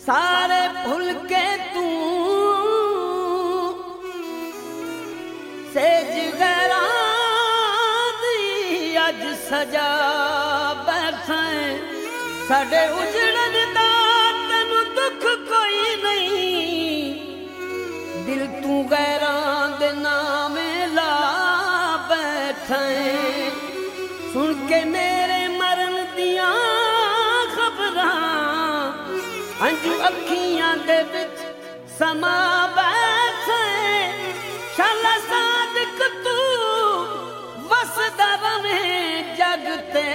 सारे भूल के तू सेज गैरा दी अज सजा बैठा साडे उजड़न दा तैनू दुख कोई नहीं दिल तू गैरा दे नामे ला बैठा सुन के मेरे मरन दियां खबरां अंजू अखियां दे विच समा बैठे शाला सादिक तू वसदा रवे जग ते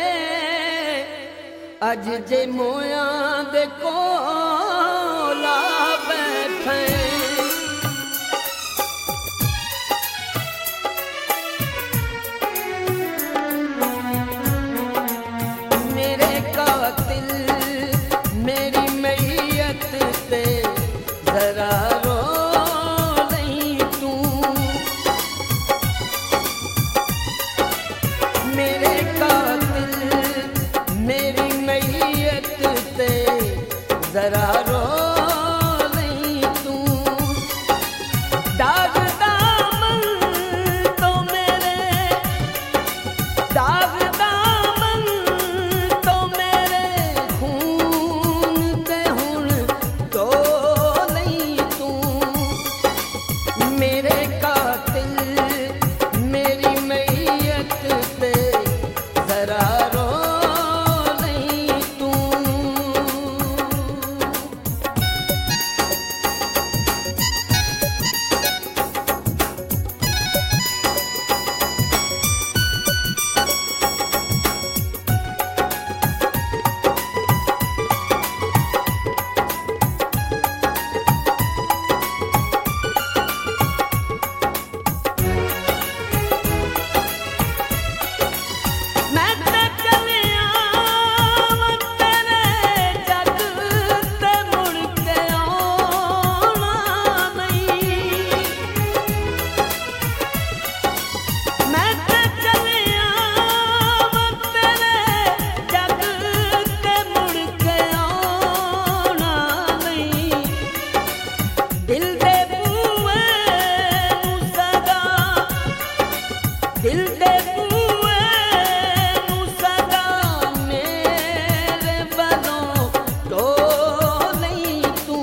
अज जे मोया दे कोला बैठे मेरे कातिल मेरी मैयत ते जरा रो नहीं तू मेरे कातिल मेरी मैयत ते जरा रो नहीं तू दाग दामन तो मेरे दाग दामन तो मेरे खून ते हुण तो नहीं तू मेरे कातिल मेरी मैयत ते जरा रो नहीं तू मैं ते चलिया तेरे जग ते मुड़ के आना नहीं मैं ते चलिया तेरे जग ते मुड़ के आना नहीं दिल दे बूए नू सदा दिल दे बूए नू सदा मेरे बलों तो नहीं तू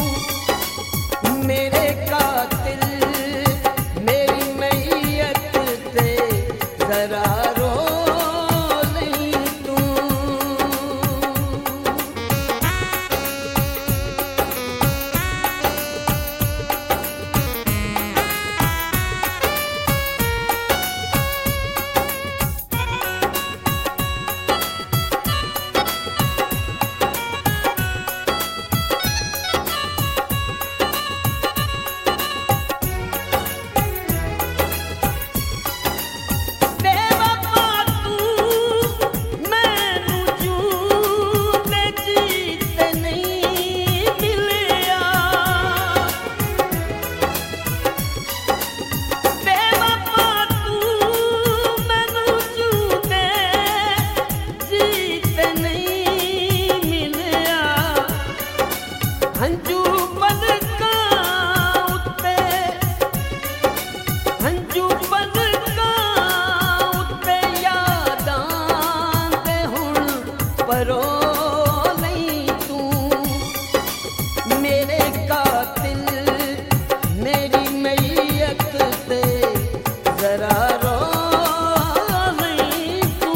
मेरे कातिल मेरी मैयत ते जरा रो नहीं तू बेवफा तू मैनू झूठे जीते नहीं मिलिया बेवफा तू मैनू झूठे जीते नहीं मिलिया हंजू पलकां उत्ते हंजू पलकां उत्ते यादां दे हुण परो नहीं तू मेरे कातिल मेरी मैयत ते जरा रो नहीं तू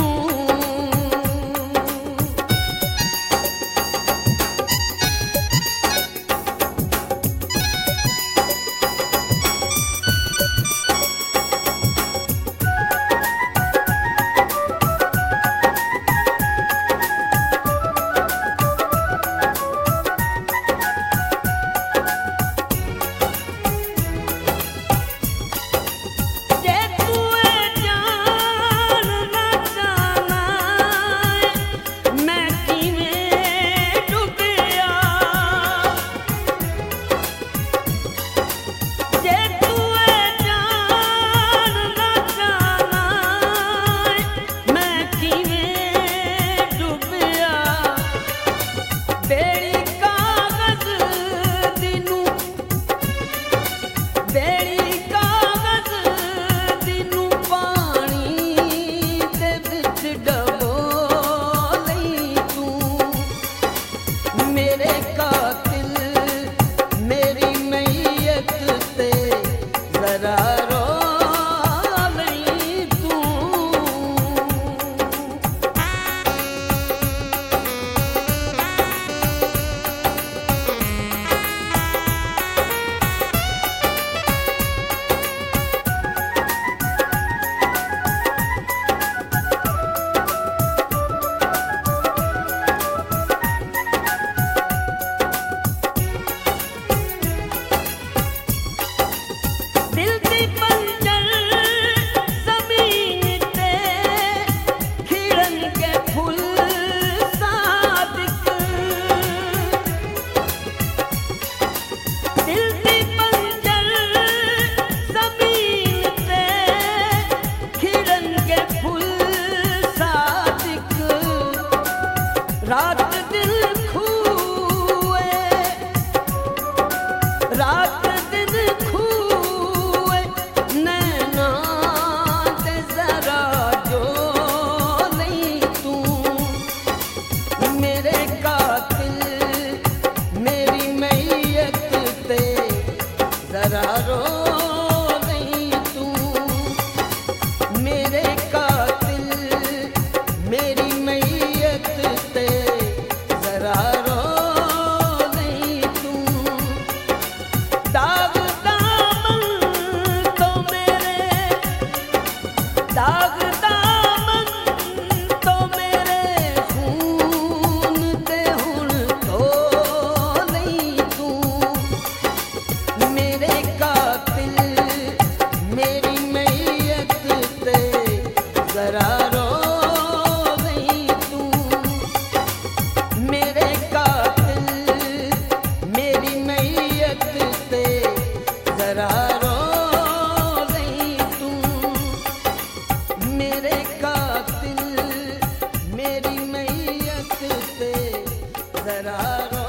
जे तू दाग दामन तो मेरे खून ते हुण तो नहीं तू मेरे कातिल मेरी मैयत ते जरा रो नहीं तू मेरे कातिल मेरी मैयत ते जरा रो नहीं तू मेरे कातिल मेरी मैयत ते जरा रो